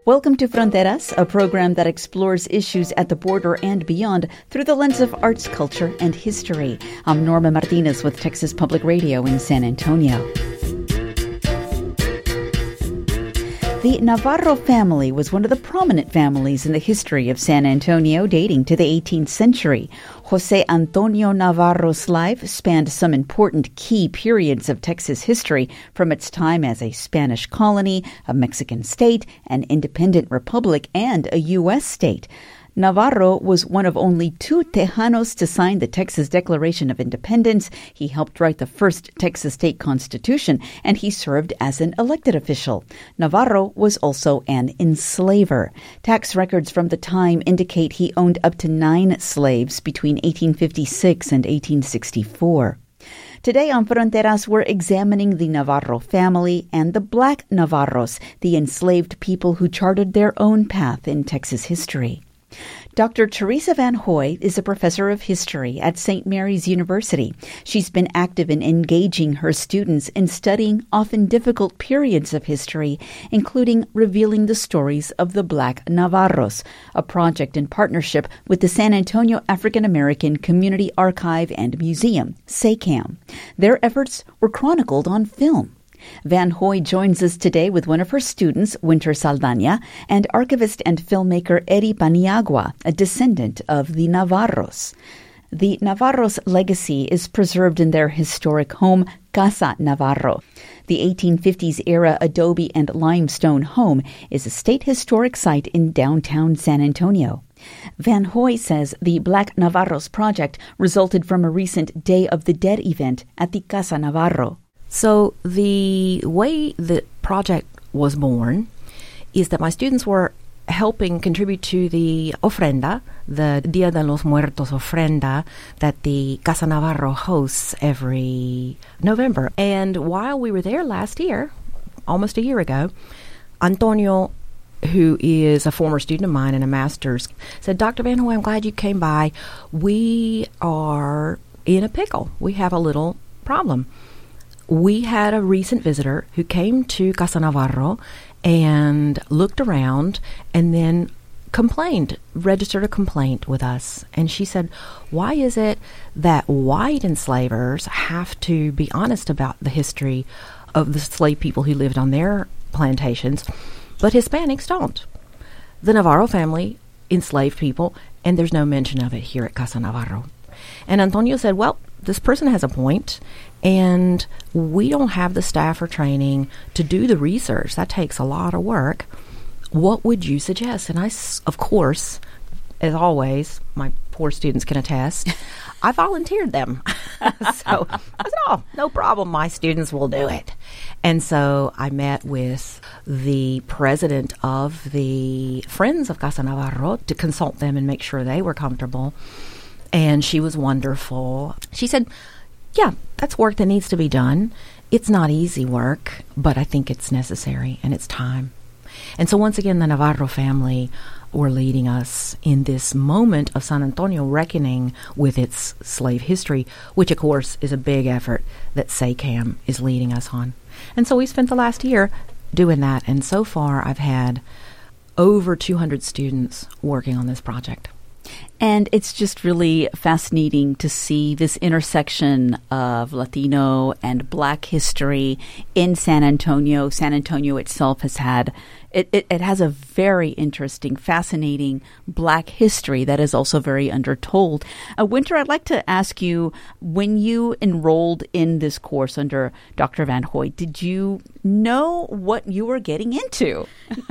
Welcome to Fronteras, a program that explores issues at the border and beyond through the lens of arts, culture, and history. I'm Norma Martinez with Texas Public Radio in San Antonio. The Navarro family was one of the prominent families in the history of San Antonio dating to the 18th century. Jose Antonio Navarro's life spanned some important key periods of Texas history, from its time as a Spanish colony, a Mexican state, an independent republic, and a U.S. state. Navarro was one of only two Tejanos to sign the Texas Declaration of Independence. He helped write the first Texas state constitution, and he served as an elected official. Navarro was also an enslaver. Tax records from the time indicate he owned up to 9 slaves between 1856 and 1864. Today on Fronteras, we're examining the Navarro family and the Black Navarros, the enslaved people who charted their own path in Texas history. Dr. Teresa Van Hoy is a professor of history at St. Mary's University. She's been active in engaging her students in studying often difficult periods of history, including revealing the stories of the Black Navarros, a project in partnership with the San Antonio African American Community Archive and Museum, SACAM. Their efforts were chronicled on film. Van Hoy joins us today with one of her students, Winter Saldaña, and archivist and filmmaker Eri Paniagua, a descendant of the Navarros. The Navarros' legacy is preserved in their historic home, Casa Navarro. The 1850s-era adobe and limestone home is a state historic site in downtown San Antonio. Van Hoy says the Black Navarros project resulted from a recent Day of the Dead event at the Casa Navarro. So the way the project was born is that my students were helping contribute to the ofrenda, the Dia de los Muertos ofrenda that the Casa Navarro hosts every November. And while we were there last year, almost a year ago, Antonio, who is a former student of mine and a master's, said, "Dr. Van Hoy, I'm glad you came by. We are in a pickle. We have a little problem. We had a recent visitor who came to Casa Navarro and looked around and then registered a complaint with us. And she said, why is it that white enslavers have to be honest about the history of the slave people who lived on their plantations, but Hispanics don't? The Navarro family enslaved people, and there's no mention of it here at Casa Navarro." And Antonio said, well, this person has a point, and we don't have the staff or training to do the research. That takes a lot of work. What would you suggest? And I, of course, as always, my poor students can attest, I volunteered them. So I said, oh, no problem. My students will do it. And so I met with the president of the Friends of Casa Navarro to consult them and make sure they were comfortable. And she was wonderful. She said, yeah, that's work that needs to be done. It's not easy work, but I think it's necessary and it's time. And so once again, the Navarro family were leading us in this moment of San Antonio reckoning with its slave history, which of course is a big effort that SACAM is leading us on. And so we spent the last year doing that. And so far I've had over 200 students working on this project. And it's just really fascinating to see this intersection of Latino and Black history in San Antonio. San Antonio itself has had, it has a very interesting, fascinating Black history that is also very undertold. Winter, I'd like to ask you, when you enrolled in this course under Dr. Van Hoy, did you know what you were getting into?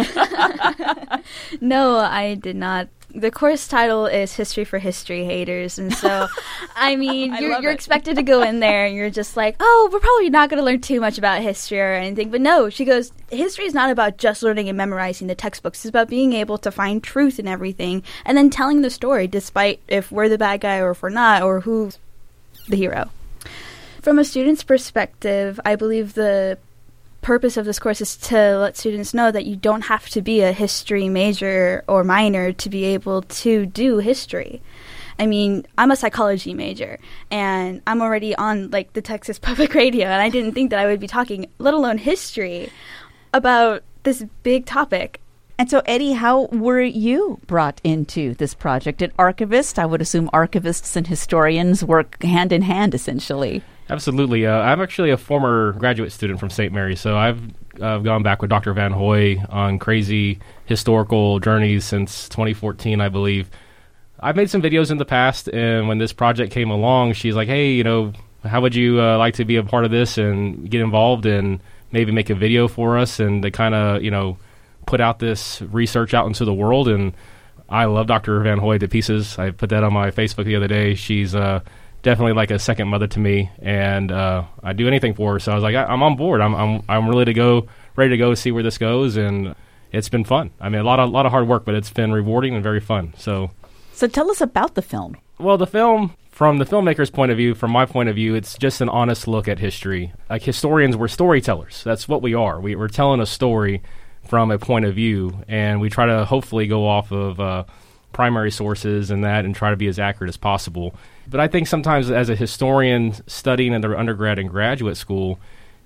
No, I did not. The course title is History for History Haters. And so, I mean, you're expected to go in there and you're just like, oh, we're probably not going to learn too much about history or anything. But no, she goes, history is not about just learning and memorizing the textbooks. It's about being able to find truth in everything and then telling the story, despite if we're the bad guy or if we're not, or who's the hero. From a student's perspective, I believe the purpose of this course is to let students know that you don't have to be a history major or minor to be able to do history. I mean, I'm a psychology major, and I'm already on, like, the Texas Public Radio, and I didn't think that I would be talking, let alone history, about this big topic. And so, Eddie, how were you brought into this project? An archivist? I would assume archivists and historians work hand in hand, essentially. Absolutely. I'm actually a former graduate student from St. Mary's, so I've gone back with Dr. Van Hoy on crazy historical journeys since 2014, I believe. I've made some videos in the past, and when this project came along, she's like, hey, how would you like to be a part of this and get involved and maybe make a video for us and to kind of, put out this research out into the world. And I love Dr. Van Hoy to pieces. I put that on my Facebook the other day. She's definitely like a second mother to me, and I'd do anything for her. So I was like, I'm on board. I'm ready to go see where this goes, and it's been fun. I mean, a lot of hard work, but it's been rewarding and very fun. So tell us about the film. Well, the film, from the filmmaker's point of view, from my point of view, it's just an honest look at history. Like historians, we're storytellers. That's what we are. We're telling a story from a point of view, and we try to hopefully go off of primary sources and that and try to be as accurate as possible. But I think sometimes as a historian studying in their undergrad and graduate school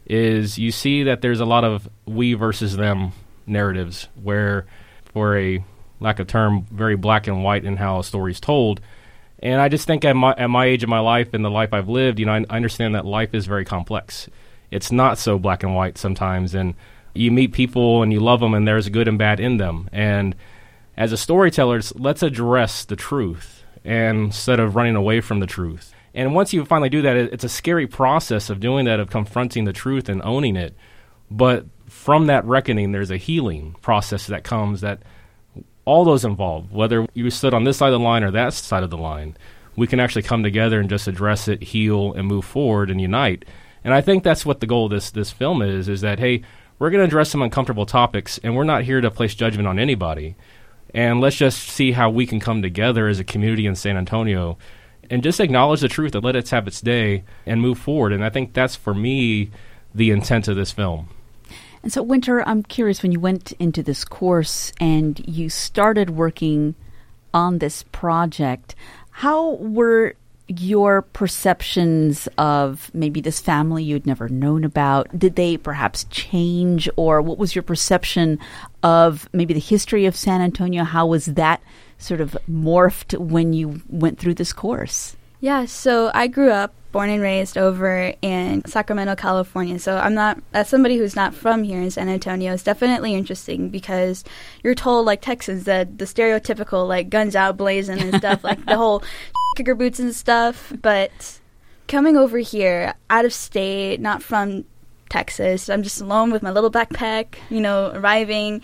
is you see that there's a lot of we versus them narratives where, for a lack of term, very black and white in how a story's told. And I just think at my age of my life and the life I've lived, I understand that life is very complex. It's not so black and white sometimes, and you meet people and you love them and there's good and bad in them. And as a storyteller, let's address the truth instead of running away from the truth. And once you finally do that, it's a scary process of doing that, of confronting the truth and owning it. But from that reckoning, there's a healing process that comes that all those involved, whether you stood on this side of the line or that side of the line, we can actually come together and just address it, heal, and move forward and unite. And I think that's what the goal of this film is that, hey, we're going to address some uncomfortable topics, and we're not here to place judgment on anybody. And let's just see how we can come together as a community in San Antonio and just acknowledge the truth and let it have its day and move forward. And I think that's, for me, the intent of this film. And so, Winter, I'm curious, when you went into this course and you started working on this project, how were your perceptions of maybe this family you'd never known about? Did they perhaps change, or what was your perception of maybe the history of San Antonio? How was that sort of morphed when you went through this course? Yeah, so I grew up, born and raised over in Sacramento, California. So as somebody who's not from here in San Antonio, it's definitely interesting because you're told, like Texans, that the stereotypical, like, guns out blazing and stuff, like the whole kicker boots and stuff. But coming over here, out of state, not from Texas, I'm just alone with my little backpack, arriving.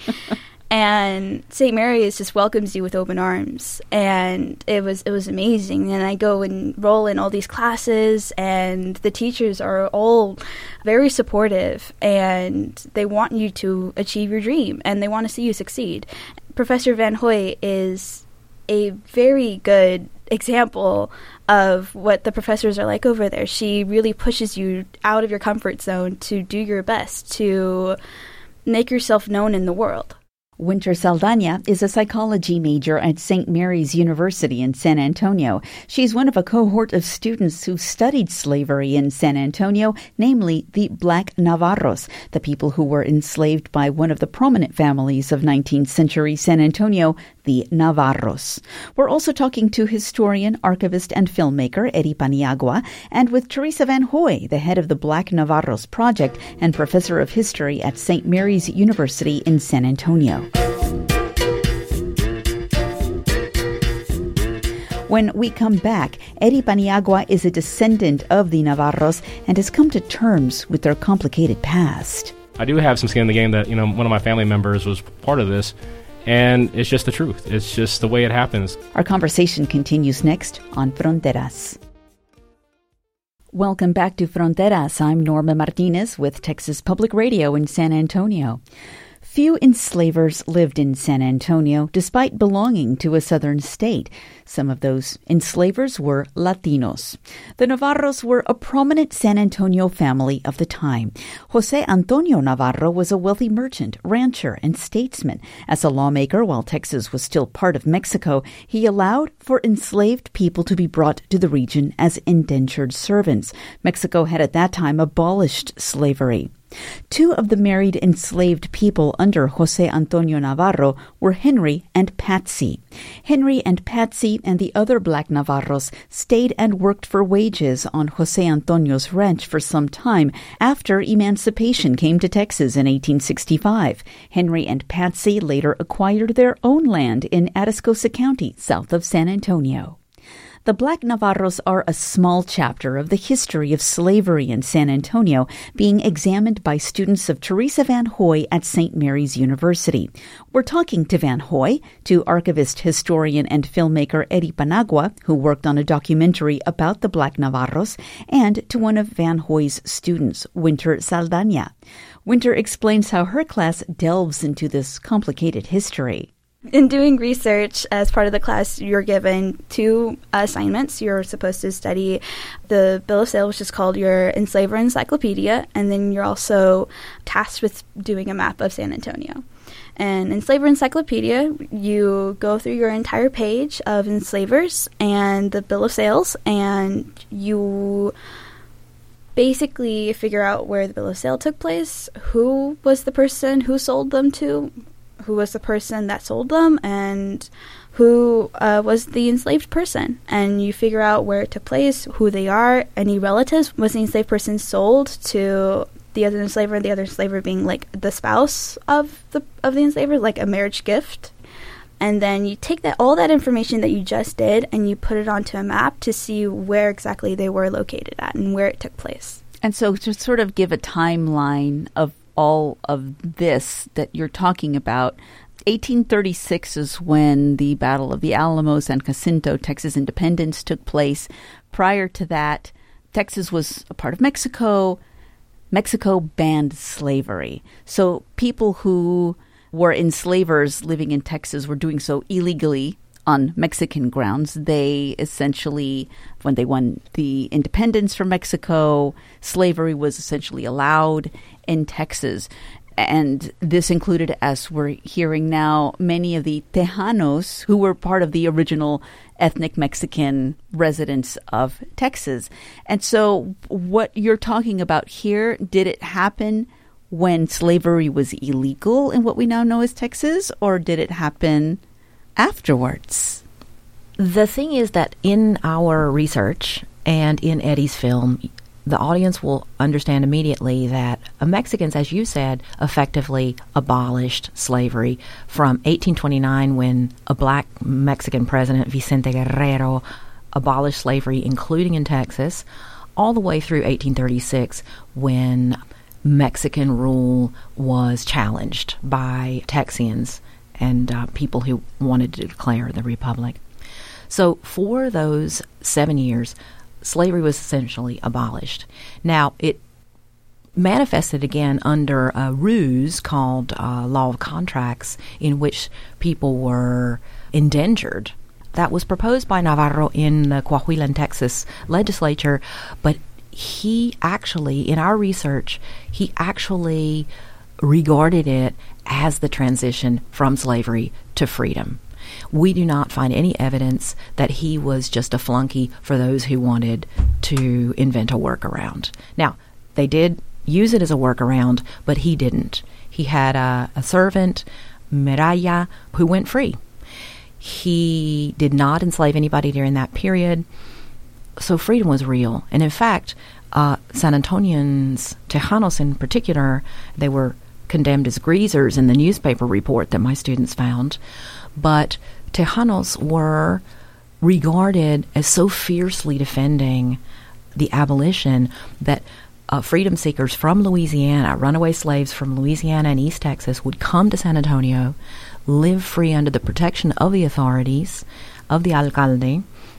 And St. Mary's just welcomes you with open arms, and it was amazing. And I go and roll in all these classes, and the teachers are all very supportive, and they want you to achieve your dream, and they want to see you succeed. Professor Van Hoy is a very good example of what the professors are like over there. She really pushes you out of your comfort zone to do your best, to make yourself known in the world. Winter Saldana is a psychology major at St. Mary's University in San Antonio. She's one of a cohort of students who studied slavery in San Antonio, namely the Black Navarros, the people who were enslaved by one of the prominent families of 19th century San Antonio, the Navarros. We're also talking to historian, archivist, and filmmaker Eddie Paniagua, and with Teresa Van Hoy, the head of the Black Navarros Project and professor of history at St. Mary's University in San Antonio. When we come back, Eddie Paniagua is a descendant of the Navarros and has come to terms with their complicated past. I do have some skin in the game that, one of my family members was part of this, and it's just the truth. It's just the way it happens. Our conversation continues next on Fronteras. Welcome back to Fronteras. I'm Norma Martinez with Texas Public Radio in San Antonio. Few enslavers lived in San Antonio despite belonging to a southern state. Some of those enslavers were Latinos. The Navarros were a prominent San Antonio family of the time. Jose Antonio Navarro was a wealthy merchant, rancher, and statesman. As a lawmaker, while Texas was still part of Mexico, he allowed for enslaved people to be brought to the region as indentured servants. Mexico had at that time abolished slavery. Two of the married enslaved people under José Antonio Navarro were Henry and Patsy. Henry and Patsy and the other black Navarros stayed and worked for wages on José Antonio's ranch for some time after emancipation came to Texas in 1865. Henry and Patsy later acquired their own land in Atascosa County, south of San Antonio. The Black Navarros are a small chapter of the history of slavery in San Antonio being examined by students of Teresa Van Hoy at St. Mary's University. We're talking to Van Hoy, to archivist, historian, and filmmaker Eddie Panagua, who worked on a documentary about the Black Navarros, and to one of Van Hoy's students, Winter Saldaña. Winter explains how her class delves into this complicated history. In doing research as part of the class, you're given two assignments. You're supposed to study the Bill of Sale, which is called your Enslaver Encyclopedia, and then you're also tasked with doing a map of San Antonio. And Enslaver Encyclopedia, you go through your entire page of enslavers and the Bill of Sales, and you basically figure out where the Bill of Sale took place, who was the person who sold them to, who was the person that sold them, and who was the enslaved person. And you figure out where it took place, who they are, any relatives. Was the enslaved person sold to the other enslaver, the other enslaver being like the spouse of the enslaver, like a marriage gift? And then you take all that information that you just did and you put it onto a map to see where exactly they were located at and where it took place. And so to sort of give a timeline of all of this that you're talking about, 1836 is when the Battle of the Alamo, San Jacinto, Texas independence took place. Prior to that, Texas was a part of Mexico. Mexico banned slavery. So people who were enslavers living in Texas were doing so illegally on Mexican grounds. They essentially, when they won the independence from Mexico, slavery was essentially allowed in Texas. And this included, as we're hearing now, many of the Tejanos who were part of the original ethnic Mexican residents of Texas. And so what you're talking about here, did it happen when slavery was illegal in what we now know as Texas, or did it happen afterwards? The thing is that in our research and in Eddie's film, the audience will understand immediately that Mexicans, as you said, effectively abolished slavery from 1829 when a black Mexican president, Vicente Guerrero, abolished slavery, including in Texas, all the way through 1836 when Mexican rule was challenged by Texians and people who wanted to declare the Republic. So for those 7 years, slavery was essentially abolished. Now, it manifested again under a ruse called Law of Contracts, in which people were indentured. That was proposed by Navarro in the Coahuila, Texas legislature, but he actually, in our research, he actually regarded it as the transition from slavery to freedom. We do not find any evidence that he was just a flunky for those who wanted to invent a workaround. Now, they did use it as a workaround, but he didn't. He had a servant, Miraya, who went free. He did not enslave anybody during that period. So freedom was real. And in fact, San Antonians, Tejanos in particular, they were condemned as greasers in the newspaper report that my students found. But Tejanos were regarded as so fiercely defending the abolition that freedom seekers from Louisiana, runaway slaves from Louisiana and East Texas, would come to San Antonio, live free under the protection of the authorities, of the alcalde,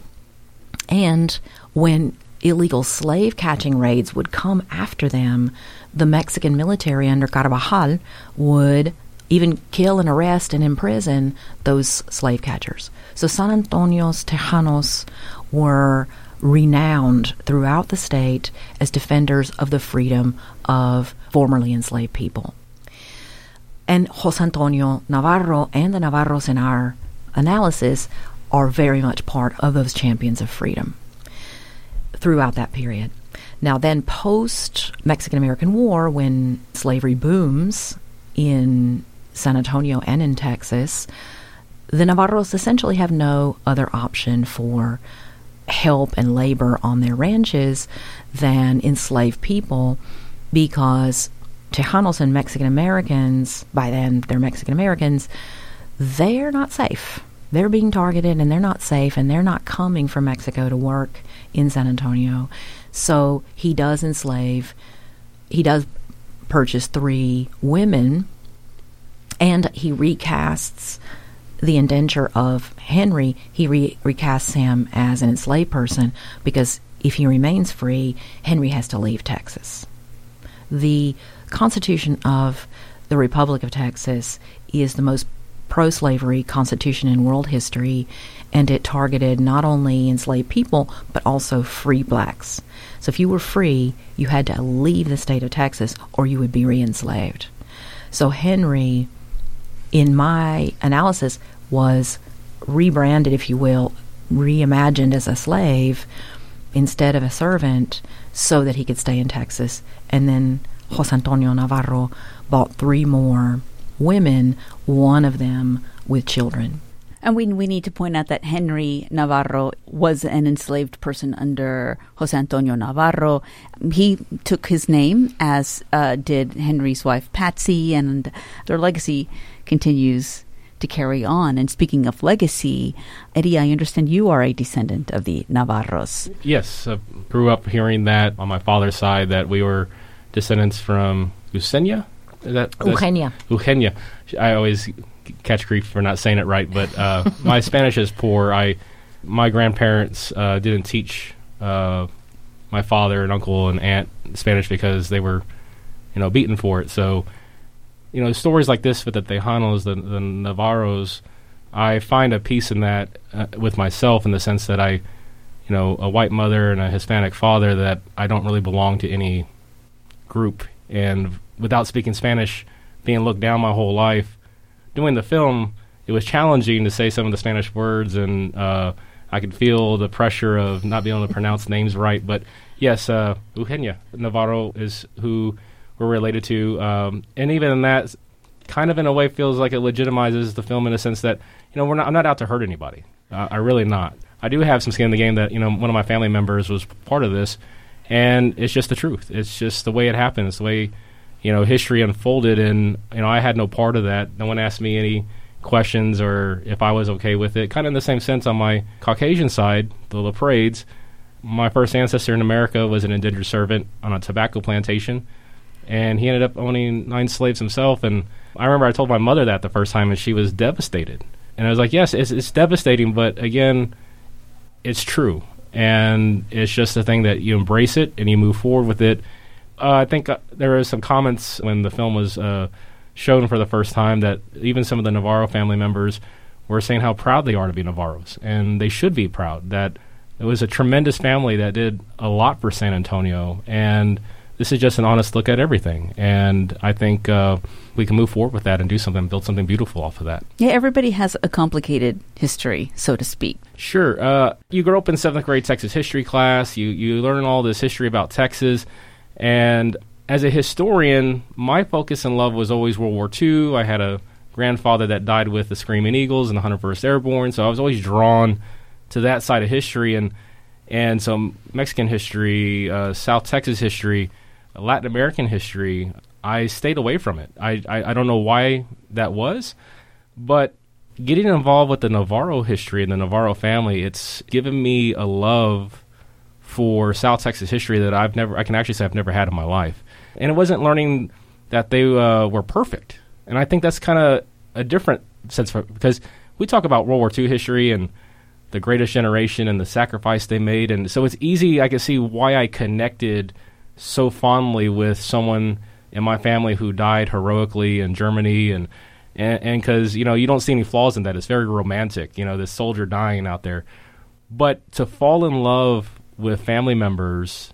and when illegal slave-catching raids would come after them, the Mexican military under Carvajal would even kill and arrest and imprison those slave catchers. So San Antonio's Tejanos were renowned throughout the state as defenders of the freedom of formerly enslaved people. And José Antonio Navarro and the Navarros in our analysis are very much part of those champions of freedom throughout that period. Now then, post-Mexican-American War, when slavery booms in San Antonio and in Texas, the Navarros essentially have no other option for help and labor on their ranches than enslaved people, because Tejanos and Mexican-Americans, by then they're Mexican-Americans, they're not safe. They're being targeted, and they're not safe, and they're not coming from Mexico to work in San Antonio. So he does purchase 3 women, and he recasts the indenture of Henry. He recasts him as an enslaved person, because if he remains free, Henry has to leave Texas. The Constitution of the Republic of Texas is the most pro-slavery constitution in world history, and it targeted not only enslaved people, but also free blacks. So if you were free, you had to leave the state of Texas, or you would be re-enslaved. So Henry, in my analysis, was rebranded, if you will, reimagined as a slave instead of a servant, so that he could stay in Texas. And then José Antonio Navarro bought 3 more women, one of them with children. And we need to point out that Henry Navarro was an enslaved person under José Antonio Navarro. He took his name, as did Henry's wife Patsy, and their legacy continues to carry on. And speaking of legacy, Eddie, I understand you are a descendant of the Navarros. Yes, I grew up hearing that on my father's side, that we were descendants from Eugenia. Eugenia. I always catch grief for not saying it right, but my Spanish is poor. My grandparents didn't teach my father and uncle and aunt Spanish because they were, beaten for it. So, stories like this with the Tejanos, the Navarros, I find a peace in that with myself, in the sense that a white mother and a Hispanic father, that I don't really belong to any group. And without speaking Spanish, being looked down my whole life, doing the film, it was challenging to say some of the Spanish words, and I could feel the pressure of not being able to pronounce names right. But yes, Eugenia Navarro is who we're related to, and even in that, kind of in a way feels like it legitimizes the film, in a sense that I'm not out to hurt anybody. I really not. I do have some skin in the game that one of my family members was part of this, and it's just the truth. It's just the way it happened. It's the way history unfolded, and I had no part of that. No one asked me any questions or if I was okay with it. Kind of in the same sense, on my Caucasian side, the LaPrades, my first ancestor in America was an indentured servant on a tobacco plantation, and he ended up owning 9 slaves himself. And I remember I told my mother that the first time, and she was devastated. And I was like, yes, it's devastating, but again, it's true. And it's just a thing that you embrace it and you move forward with it. I think there were some comments when the film was shown for the first time, that even some of the Navarro family members were saying how proud they are to be Navarros, and they should be proud. That it was a tremendous family that did a lot for San Antonio, and this is just an honest look at everything. And I think we can move forward with that and do something, build something beautiful off of that. Yeah, everybody has a complicated history, so to speak. Sure. You grow up in 7th grade Texas history class. You learn all this history about Texas. And as a historian, my focus and love was always World War II. I had a grandfather that died with the Screaming Eagles and the 101st Airborne, so I was always drawn to that side of history. And so Mexican history, South Texas history, Latin American history, I stayed away from it. I don't know why that was, but getting involved with the Navarro history and the Navarro family, it's given me a love for South Texas history that I can actually say I've never had in my life. And it wasn't learning that they were perfect. And I think that's kind of a different sense, because we talk about World War II history and the Greatest Generation and the sacrifice they made. And so it's easy, I can see why I connected so fondly with someone in my family who died heroically in Germany, and because, you don't see any flaws in that. It's very romantic, this soldier dying out there. But to fall in love with family members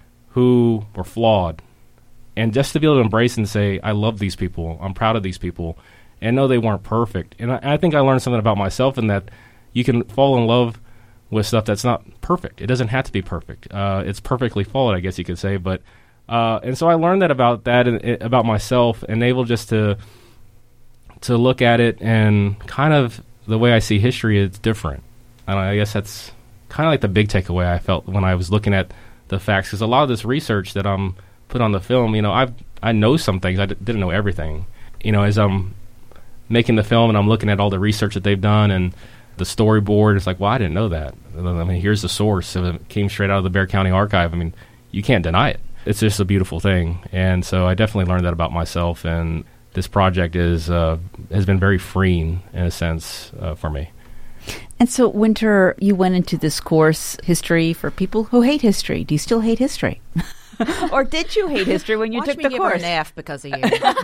who were flawed, and just to be able to embrace and say, I love these people, I'm proud of these people, and know they weren't perfect. And I think I learned something about myself, in that you can fall in love with stuff that's not perfect. It doesn't have to be perfect. It's perfectly flawed, I guess you could say. But and so I learned about about myself, and able just to look at it, and kind of the way I see history is different. And I guess that's kind of like the big takeaway I felt when I was looking at the facts, because a lot of this research that I'm put on the film, I know some things. I didn't know everything. As I'm making the film and I'm looking at all the research that they've done and the storyboard, it's like, well, I didn't know that. I mean, here's the source. It came straight out of the Bexar County Archive. I mean, you can't deny it. It's just a beautiful thing. And so I definitely learned that about myself, and this project has been very freeing in a sense for me. And so, Winter, you went into this course, history for people who hate history. Do you still hate history? Or did you hate history when you took the course? Watch me give her an F because of you.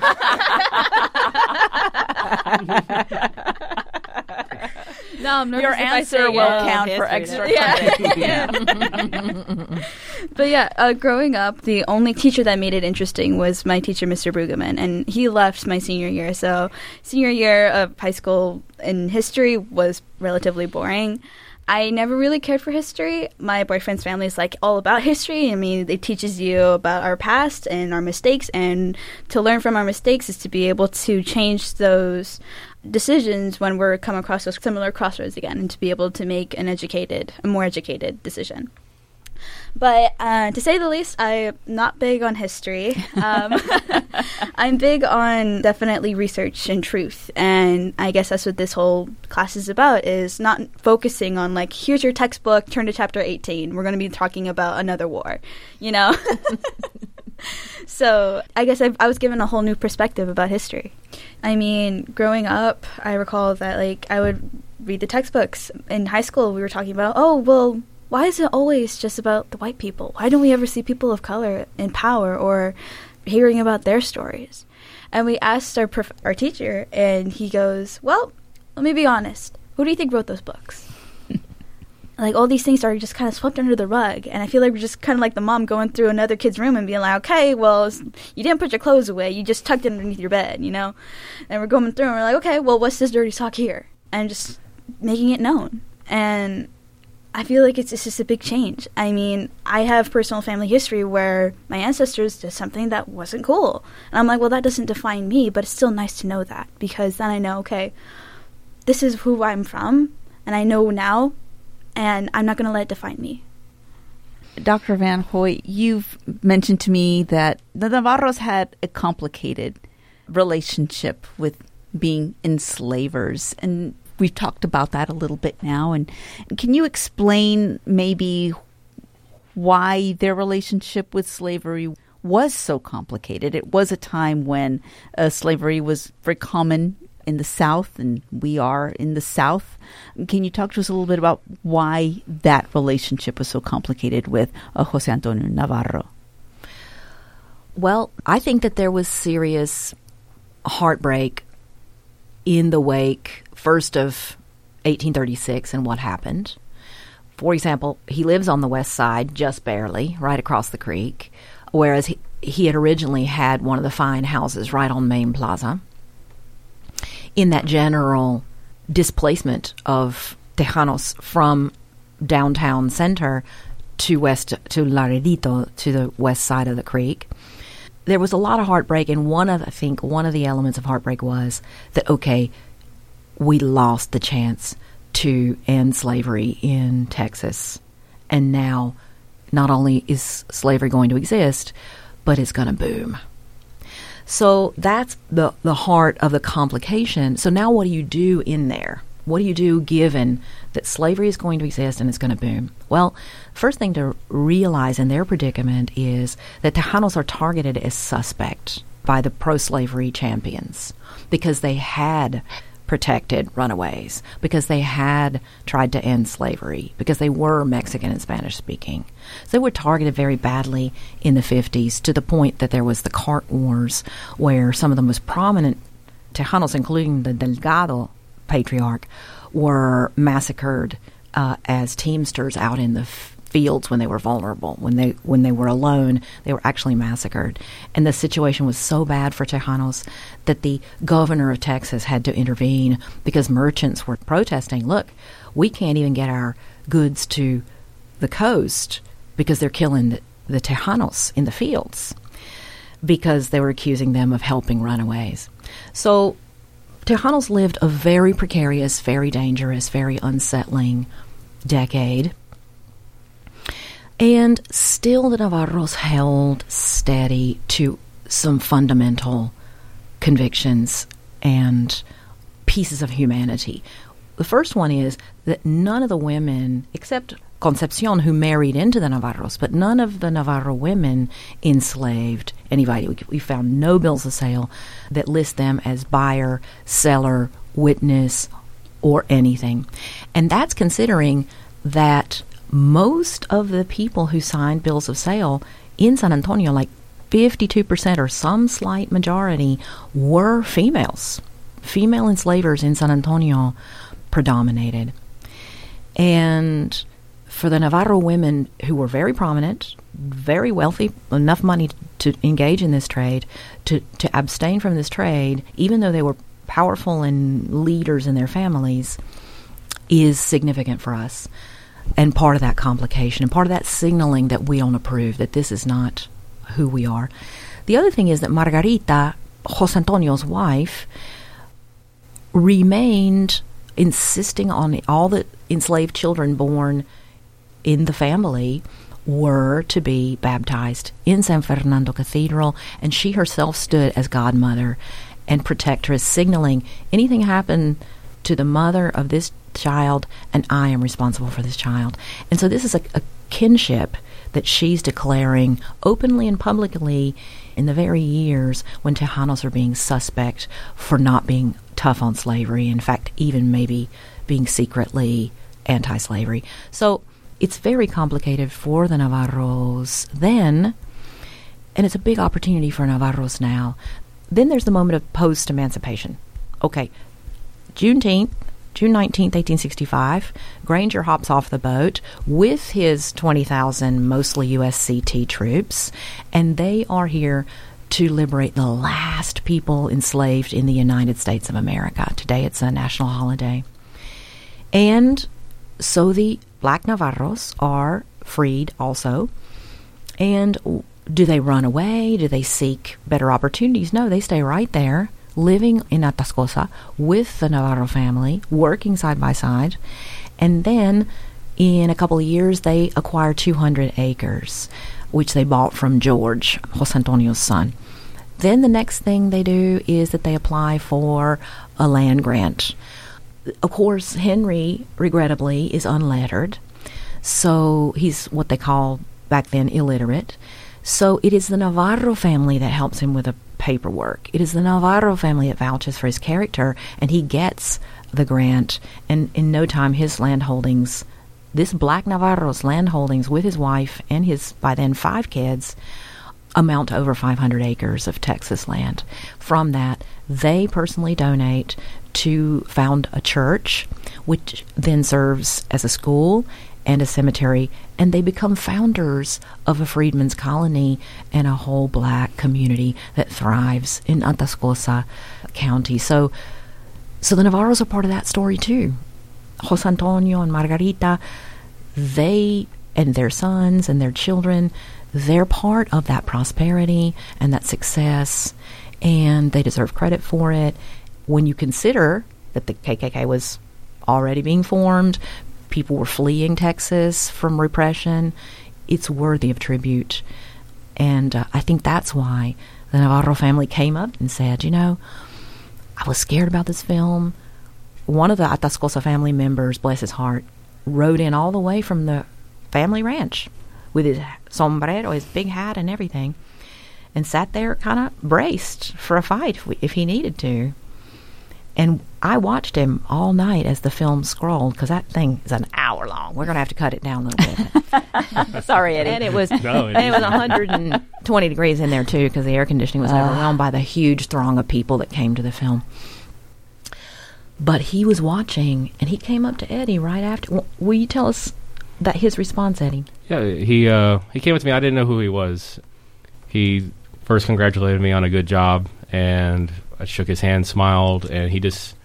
No, I'm nervous. Your answer will count for extra credit. Yeah. But growing up, the only teacher that made it interesting was my teacher, Mr. Brueggemann, and he left my senior year. So senior year of high school in history was relatively boring. I never really cared for history. My boyfriend's family is all about history. I mean, it teaches you about our past and our mistakes, and to learn from our mistakes is to be able to change those decisions when we're come across those similar crossroads again, and to be able to make a more educated decision. But to say the least, I'm not big on history. I'm big on definitely research and truth. And I guess that's what this whole class is about, is not focusing on here's your textbook, turn to chapter 18. We're going to be talking about another war, So I guess I was given a whole new perspective about history. I mean, growing up, I recall that I would read the textbooks. In high school, we were talking about, why is it always just about the white people? Why don't we ever see people of color in power or hearing about their stories? And we asked our teacher, and he goes, well, let me be honest. Who do you think wrote those books? All these things are just kind of swept under the rug. And I feel like we're just kind of like the mom going through another kid's room and being like, okay, well, you didn't put your clothes away. You just tucked it underneath your bed, And we're going through and we're like, okay, well, what's this dirty sock here? And just making it known. And I feel like it's just a big change. I mean, I have personal family history where my ancestors did something that wasn't cool. And I'm like, well, that doesn't define me, but it's still nice to know that, because then I know, okay, this is who I'm from, and I know now, and I'm not going to let it define me. Dr. Van Hoy, you've mentioned to me that the Navarros had a complicated relationship with being enslavers, and we've talked about that a little bit now. And can you explain maybe why their relationship with slavery was so complicated? It was a time when slavery was very common in the South, and we are in the South. Can you talk to us a little bit about why that relationship was so complicated with José Antonio Navarro? Well, I think that there was serious heartbreak in the wake, first of 1836 and what happened. For example, he lives on the west side, just barely, right across the creek, whereas he had originally had one of the fine houses right on Main Plaza. In that general displacement of Tejanos from downtown center to Laredito, to the west side of the creek, there was a lot of heartbreak, and one of the elements of heartbreak was that, okay, we lost the chance to end slavery in Texas, and now not only is slavery going to exist, but it's going to boom. So that's the heart of the complication. So now what do you do in there? What do you do given that slavery is going to exist and it's going to boom? Well, first thing to realize in their predicament is that Tejanos are targeted as suspect by the pro-slavery champions because they had protected runaways, because they had tried to end slavery, because they were Mexican and Spanish speaking. So they were targeted very badly in the 50s, to the point that there was the cart wars where some of the most prominent Tejanos, including the Delgado patriarch, were massacred as teamsters out in the fields when they were vulnerable. When they were alone, they were actually massacred. And the situation was so bad for Tejanos that the governor of Texas had to intervene because merchants were protesting, look, we can't even get our goods to the coast because they're killing the Tejanos in the fields because they were accusing them of helping runaways. So Tejanos lived a very precarious, very dangerous, very unsettling decade. And still the Navarros held steady to some fundamental convictions and pieces of humanity. The first one is that none of the women, except Concepcion, who married into the Navarros, but none of the Navarro women enslaved anybody. We found no bills of sale that list them as buyer, seller, witness, or anything. And that's considering that most of the people who signed bills of sale in San Antonio, like 52% or some slight majority, were females. Female enslavers in San Antonio predominated. And for the Navarro women who were very prominent, very wealthy, enough money to engage in this trade, to abstain from this trade, even though they were powerful and leaders in their families, is significant for us. And part of that complication, and part of that signaling that we don't approve, that this is not who we are. The other thing is that Margarita, José Antonio's wife, remained insisting on all the enslaved children born in the family were to be baptized in San Fernando Cathedral, and she herself stood as godmother and protectress, signaling anything happened to the mother of this child, and I am responsible for this child. And so this is a kinship that she's declaring openly and publicly in the very years when Tejanos are being suspect for not being tough on slavery, in fact, even maybe being secretly anti-slavery. So it's very complicated for the Navarros then, and it's a big opportunity for Navarros now. Then there's the moment of post-emancipation. Okay, June 19th, 1865, Granger hops off the boat with his 20,000 mostly USCT troops, and they are here to liberate the last people enslaved in the United States of America. Today it's a national holiday. And so the Black Navarros are freed also. And do they run away? Do they seek better opportunities? No, they stay right there, living in Atascosa with the Navarro family, working side by side. And then in a couple of years, they acquire 200 acres, which they bought from George, José Antonio's son. Then the next thing they do is that they apply for a land grant. Of course, Henry, regrettably, is unlettered, so he's what they call back then illiterate. So it is the Navarro family that helps him with the paperwork. It is the Navarro family that vouches for his character, and he gets the grant. And in no time, his land holdings, this Black Navarro's land holdings with his wife and his, by then, 5 kids, amount to over 500 acres of Texas land. From that, they personally donate to found a church, which then serves as a school and a cemetery, and they become founders of a freedmen's colony and a whole Black community that thrives in Atascosa County. So the Navarros are part of that story too. José Antonio and Margarita, they and their sons and their children, they're part of that prosperity and that success, and they deserve credit for it. When you consider that the KKK was already being formed, people were fleeing Texas from repression, it's worthy of tribute. And I think that's why the Navarro family came up and said, I was scared about this film. One of the Atascosa family members, bless his heart, rode in all the way from the family ranch with his sombrero, his big hat and everything, and sat there kind of braced for a fight if he needed to. And I watched him all night as the film scrolled, because that thing is an hour long. We're going to have to cut it down a little bit. Sorry, Eddie. And it was 120 degrees in there, too, because the air conditioning was overwhelmed by the huge throng of people that came to the film. But he was watching, and he came up to Eddie right after. Will you tell us his response, Eddie? Yeah, he came up to me. I didn't know who he was. He first congratulated me on a good job, and I shook his hand, smiled, and he just,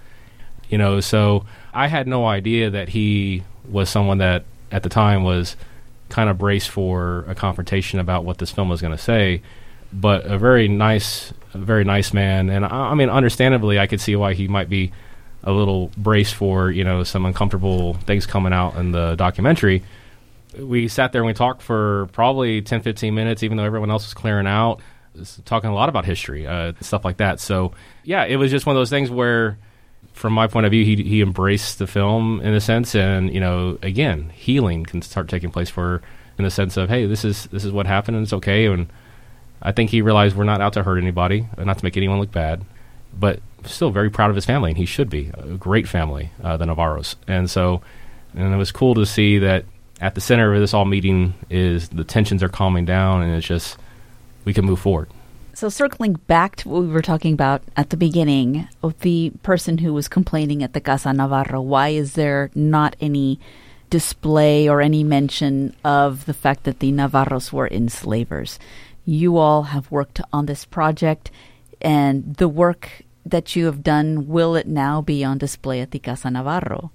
so I had no idea that he was someone that at the time was kind of braced for a confrontation about what this film was going to say, but a very nice man. And I mean, understandably, I could see why he might be a little braced for, some uncomfortable things coming out in the documentary. We sat there and we talked for probably 10, 15 minutes, even though everyone else was clearing out, talking a lot about history, stuff like that. So, yeah, it was just one of those things where, from my point of view, he embraced the film in a sense. And, again, healing can start taking place in the sense of, hey, this is what happened and it's okay. And I think he realized we're not out to hurt anybody, not to make anyone look bad, but still very proud of his family, and he should be. A great family, the Navarros. And it was cool to see that at the center of this all meeting is the tensions are calming down, and it's just, we can move forward. So circling back to what we were talking about at the beginning of the person who was complaining at the Casa Navarro, why is there not any display or any mention of the fact that the Navarros were enslavers? You all have worked on this project, and the work that you have done, will it now be on display at the Casa Navarro?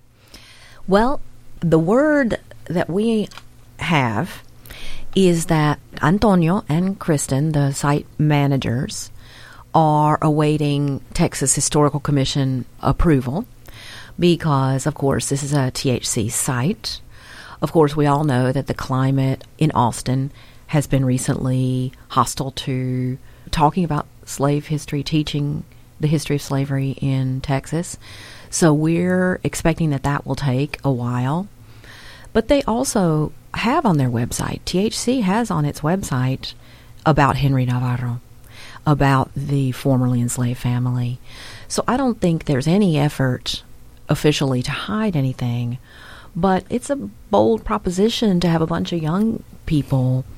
Well, the word that we have is that Antonio and Kristen, the site managers, are awaiting Texas Historical Commission approval because, of course, this is a THC site. Of course, we all know that the climate in Austin has been recently hostile to talking about slave history, teaching the history of slavery in Texas. So we're expecting that will take a while. But they also have on their website, THC has on its website about Henry Navarro, about the formerly enslaved family. So I don't think there's any effort officially to hide anything, but it's a bold proposition to have a bunch of young people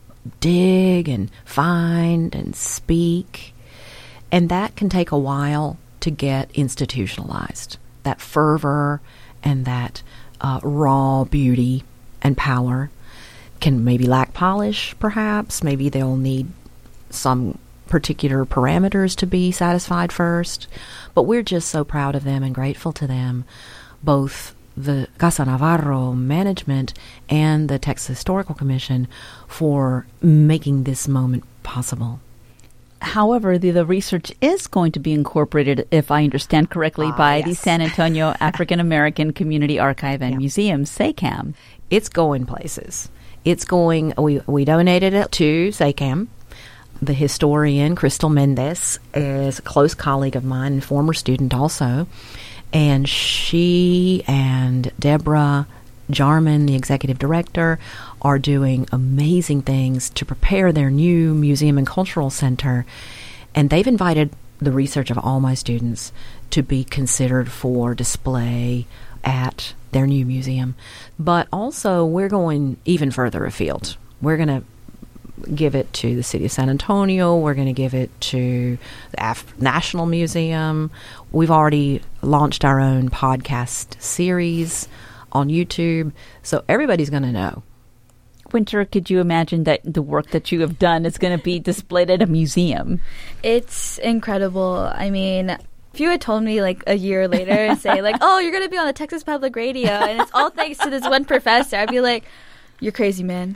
dig and find and speak, and that can take a while to get institutionalized. That fervor and that raw beauty and power can maybe lack polish, perhaps. Maybe they'll need some particular parameters to be satisfied first. But we're just so proud of them and grateful to them, both the Casa Navarro management and the Texas Historical Commission, for making this moment possible. However, the research is going to be incorporated, if I understand correctly, by the San Antonio African American Community Archive and Museum, SACAM. It's going places. It's going, we donated it to SACAM. The historian, Crystal Mendez, is a close colleague of mine and former student also. And she and Deborah Jarman, the executive director, are doing amazing things to prepare their new museum and cultural center. And they've invited the research of all my students to be considered for display at their new museum. But also, we're going even further afield. We're going to give it to the city of San Antonio. We're going to give it to the National Museum. We've already launched our own podcast series on YouTube, so everybody's going to know. Winter, could you imagine that the work that you have done is going to be displayed at a museum? It's incredible. I mean, if you had told me like a year later and say like, oh, you're going to be on the Texas Public Radio and it's all thanks to this one professor, I'd be like, you're crazy, man.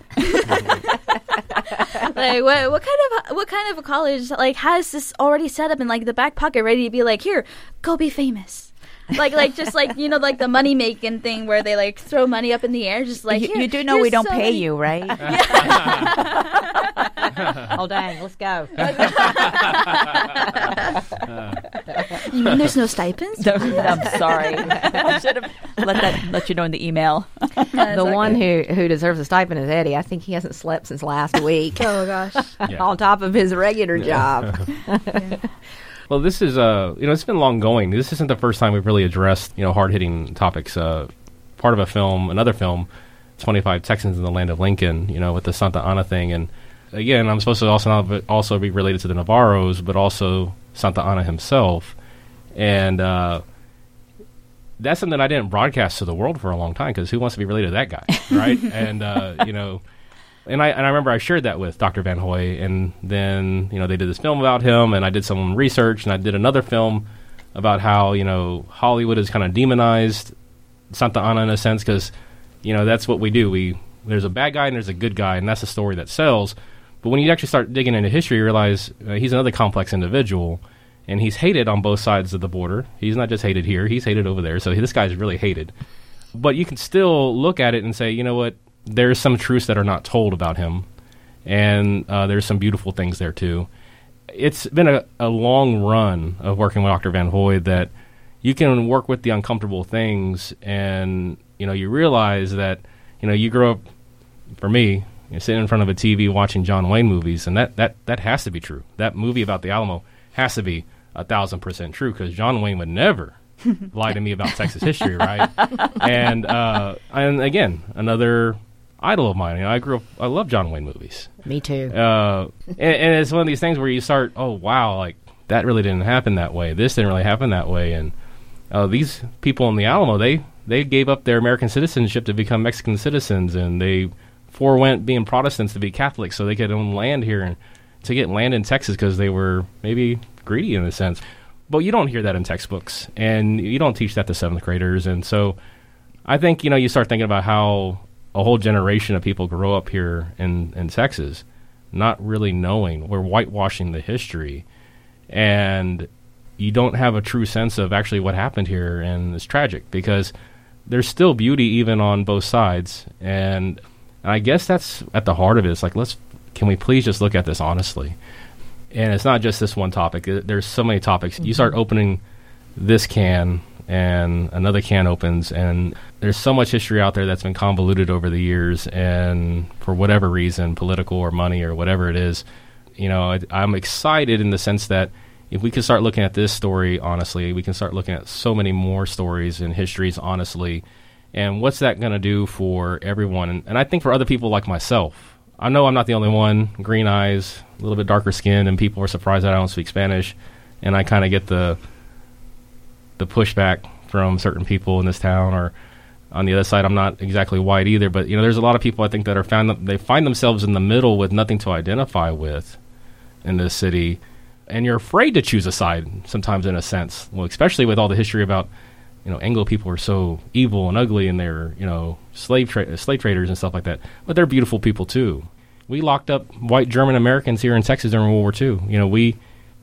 Like, what kind of a college like has this already set up in like the back pocket, ready to be like, here, go be famous. Like just like, you know, like the money making thing where they like throw money up in the air, just like, you do know we don't pay you, right? Oh dang, let's go. You mean there's no stipends? No, I'm sorry. I should have let you know in the email. The one who deserves a stipend is Eddie. I think he hasn't slept since last week. Oh gosh. On top of his regular job. Well, this is, it's been long going. This isn't the first time we've really addressed, hard-hitting topics. Part of another film, 25 Texans in the Land of Lincoln, with the Santa Ana thing. And again, I'm supposed to also be related to the Navarros, but also Santa Ana himself. And that's something I didn't broadcast to the world for a long time, because who wants to be related to that guy, right? And, and I remember I shared that with Dr. Van Hoy, and then, they did this film about him, and I did some research, and I did another film about how, Hollywood has kind of demonized Santa Ana in a sense, because, that's what we do. There's a bad guy and there's a good guy, and that's a story that sells. But when you actually start digging into history, you realize he's another complex individual, and he's hated on both sides of the border. He's not just hated here, he's hated over there. So this guy's really hated. But you can still look at it and say, you know what, there's some truths that are not told about him, and there's some beautiful things there too. It's been a long run of working with Dr. Van Hoy that you can work with the uncomfortable things, and you realize that you grow up, for me, sitting in front of a TV watching John Wayne movies, and that has to be true. That movie about the Alamo has to be 1,000% true, because John Wayne would never lie to me about Texas history, right? And again, another idol of mine. I love John Wayne movies. Me too. And it's one of these things where you start, oh wow, like that really didn't happen that way. This didn't really happen that way. And these people in the Alamo, they gave up their American citizenship to become Mexican citizens, and they forewent being Protestants to be Catholics so they could own land here and to get land in Texas, because they were maybe greedy in a sense. But you don't hear that in textbooks, and you don't teach that to 7th graders. And so I think, you start thinking about how a whole generation of people grow up here in Texas not really knowing. We're whitewashing the history, and you don't have a true sense of actually what happened here, and it's tragic because there's still beauty even on both sides. And I guess that's at the heart of it. It's like, can we please just look at this honestly? And it's not just this one topic. There's so many topics. You start opening this can, and another can opens, and there's so much history out there that's been convoluted over the years, and for whatever reason, political or money or whatever it is, I'm excited in the sense that if we can start looking at this story honestly, we can start looking at so many more stories and histories honestly, and what's that going to do for everyone? And I think for other people like myself, I know I'm not the only one, green eyes, a little bit darker skin, and people are surprised that I don't speak Spanish, and I kind of get the pushback from certain people in this town. Or on the other side, I'm not exactly white either, but there's a lot of people I think that they find themselves in the middle with nothing to identify with in this city, and you're afraid to choose a side sometimes, in a sense. Well, especially with all the history about Anglo people are so evil and ugly, and they're slave traders and stuff like that, but they're beautiful people too. We locked up white German Americans here in Texas during World War II.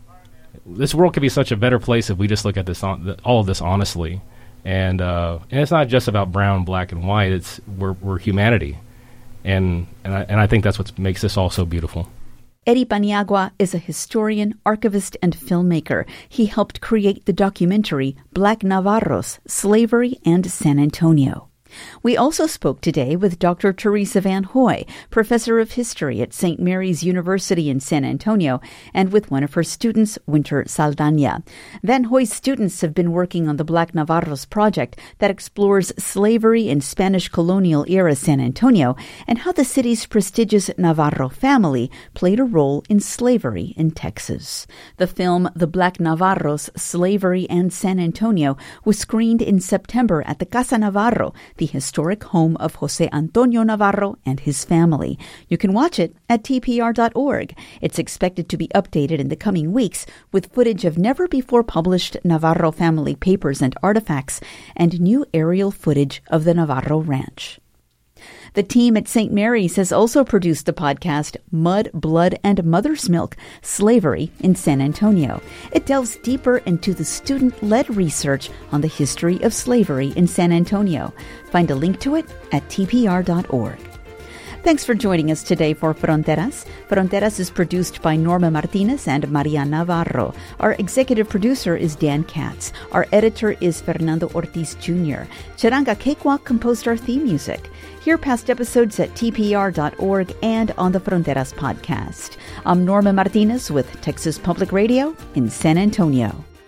This world could be such a better place if we just look at this all of this honestly, and it's not just about brown, black, and white. We're humanity, and I think that's what makes this all so beautiful. Eddie Paniagua is a historian, archivist, and filmmaker. He helped create the documentary Black Navarros, Slavery and San Antonio. We also spoke today with Dr. Teresa Van Hoy, professor of history at St. Mary's University in San Antonio, and with one of her students, Winter Saldana. Van Hoy's students have been working on the Black Navarros project that explores slavery in Spanish colonial-era San Antonio and how the city's prestigious Navarro family played a role in slavery in Texas. The film The Black Navarros, Slavery and San Antonio was screened in September at the Casa Navarro, the historic home of Jose Antonio Navarro and his family. You can watch it at tpr.org. It's expected to be updated in the coming weeks with footage of never-before-published Navarro family papers and artifacts and new aerial footage of the Navarro Ranch. The team at St. Mary's has also produced the podcast Mud, Blood, and Mother's Milk, Slavery in San Antonio. It delves deeper into the student-led research on the history of slavery in San Antonio. Find a link to it at tpr.org. Thanks for joining us today for Fronteras. Fronteras is produced by Norma Martinez and Maria Navarro. Our executive producer is Dan Katz. Our editor is Fernando Ortiz Jr. Charanga Cakewalk composed our theme music. Hear past episodes at tpr.org and on the Fronteras podcast. I'm Norma Martinez with Texas Public Radio in San Antonio.